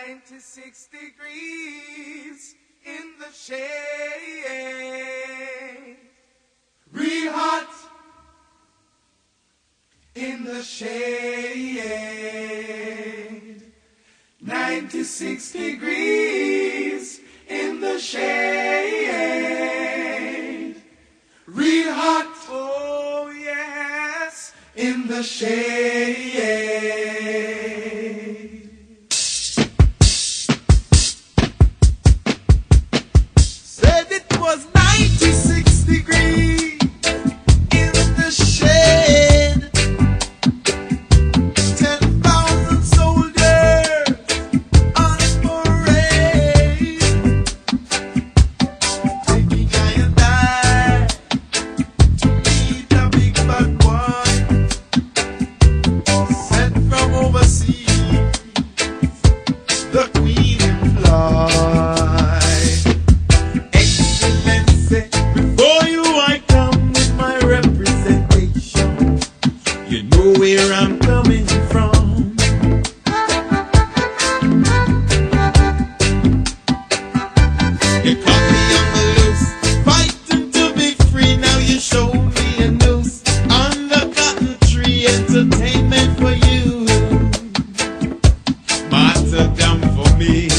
96 degrees in the shade. Real hot in the shade. 96 degrees in the shade. Real hot, oh yes, in the shade. Said it was 96 degrees in the shade. 10,000 soldiers on parade, taking I and I to meet the big bad boy sent from overseas, the Queen in flight. Excellency, before you I come with my representation. You know where I'm coming from. You caught me on the loose, fighting to be free. Now you show me a noose on the cotton tree. Entertainment for you, martyrdom for me.